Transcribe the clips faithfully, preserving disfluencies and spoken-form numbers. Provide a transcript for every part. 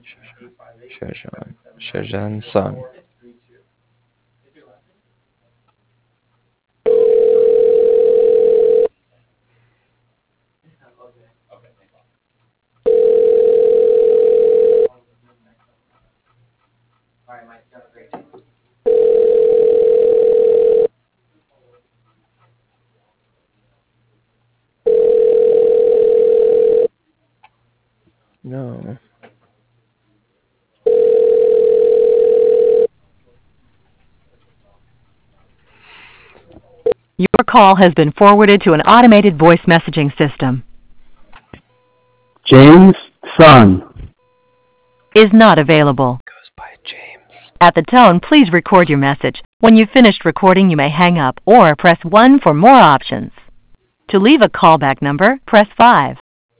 Shajan. Shajan Sun. No. Your call has been forwarded to an automated voice messaging system. James Sun. Is not available. Goes by James. At the tone, please record your message. When you've finished recording, you may hang up or press one for more options. To leave a callback number, press five.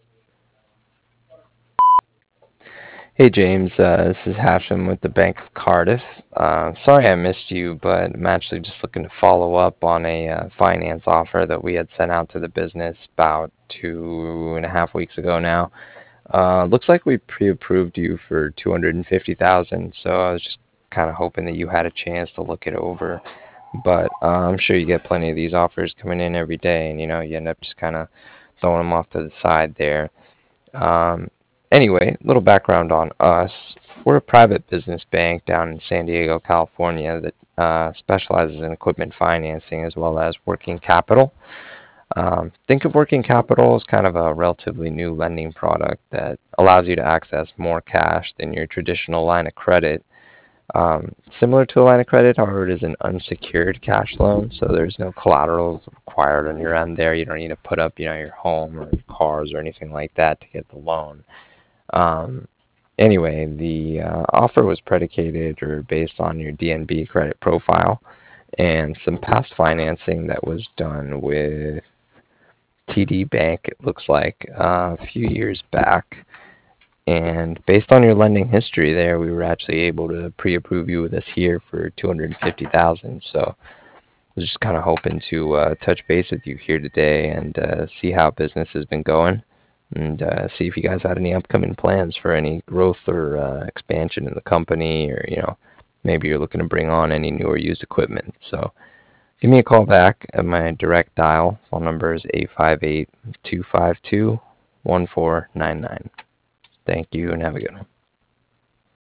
Hey James, uh, this is Hashem with the Bank of Cardiff. Uh, sorry I missed you, but I'm actually just looking to follow up on a uh, finance offer that we had sent out to the business about two and a half weeks ago now. Uh, looks like we pre-approved you for two hundred fifty thousand dollars, so I was just kind of hoping that you had a chance to look it over. But uh, I'm sure you get plenty of these offers coming in every day, and you know you end up just kind of throwing them off to the side there. Um, anyway, little background on us. We're a private business bank down in San Diego, California that uh, specializes in equipment financing as well as working capital. Um, think of working capital as kind of a relatively new lending product that allows you to access more cash than your traditional line of credit. Um, similar to a line of credit, however, it is an unsecured cash loan, so there's no collateral required on your end there. You don't need to put up, you know, your home or your cars or anything like that to get the loan. Um, anyway, the uh, offer was predicated or based on your D N B credit profile and some past financing that was done with T D Bank, it looks like, uh, a few years back. And based on your lending history there, we were actually able to pre-approve you with us here for two hundred fifty thousand dollars. So I was just kind of hoping to uh, touch base with you here today and uh, see how business has been going and uh, see if you guys had any upcoming plans for any growth or uh, expansion in the company, or, you know, maybe you're looking to bring on any new or used equipment. So give me a call back at my direct dial. Phone number is eight five eight, two five two, one four nine nine. Thank you and have a good one.